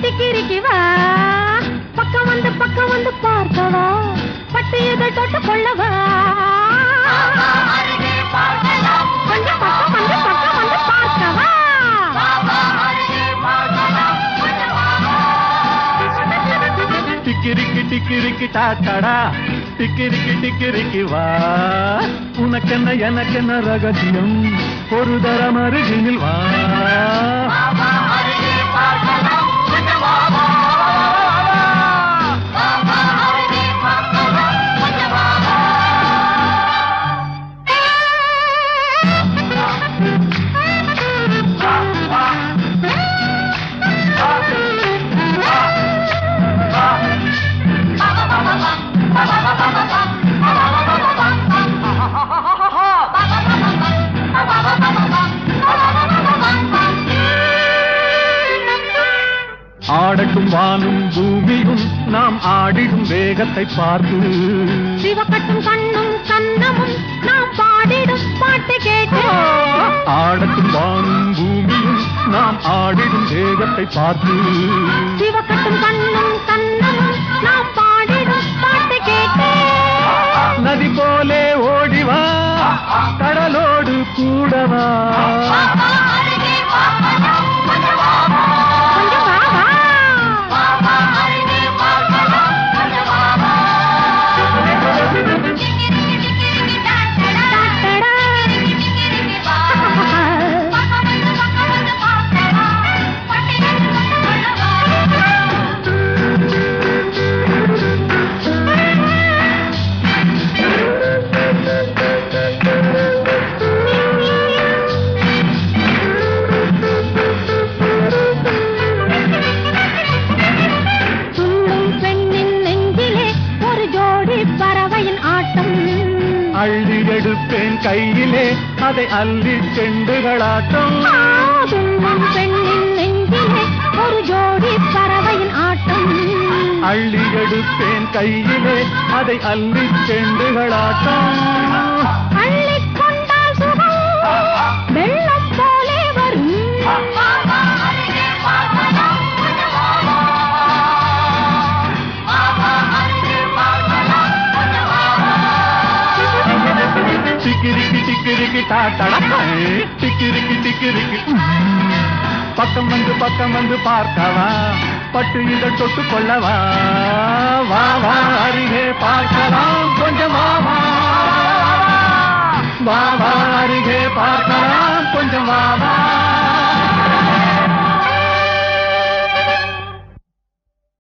டிக்கிரிக்கு வா பக்கம் வந்து பார்க்கவா பட்டு இதை தொட்டு கொள்ளவா கொஞ்சம் பக்கம் வந்து பார்க்கவா டிக்கிரிக்கு டாட்டடா டிக்கிரிக்கு வா உனக்கென்ன எனக்கென்ன ரகசியம் ஒரு தரம் அருகினில் வா ஆடட்டும் வானும் பூமியும் நாம் ஆடிடும் வேகத்தை பார்த்து சிவக்கட்டும் கண்ணும் கண்ணமும் நாம் பாடிடும் பாட்டு கேட்டு ஆடட்டும் வானும் பூமியும் நாம் ஆடிடும் வேகத்தை பார்த்து சிவக்கட்டும் கண்ணும் கண்ணமும் நாம் பாடிடும் பாட்டு கேட்டு நதி போலே ஓடிவா கடலோடு கூடவா அள்ளி எடுப்பேன் கையிலே அதை அள்ளி செண்டுகளாட்டம் பெண்ணின் நெஞ்சிலே ஒரு ஜோடி பறவையின் ஆட்டம் அள்ளி எடுப்பேன் கையிலே அதை அள்ளி செண்டுகளாட்டம் அள்ளிக் கொண்டால் சுகம் வெள்ளம் போலே வரும் டிக்கிரிக்கு டாட்டடா டிக்கிரிக்கு பக்கம் வந்து பார்க்கவா பட்டு இதை தொட்டு கொள்ளவா வா வா அருகே பார்க்கலாம் கொஞ்சம் வா வா அருகே பார்க்கலாம் கொஞ்சம் வா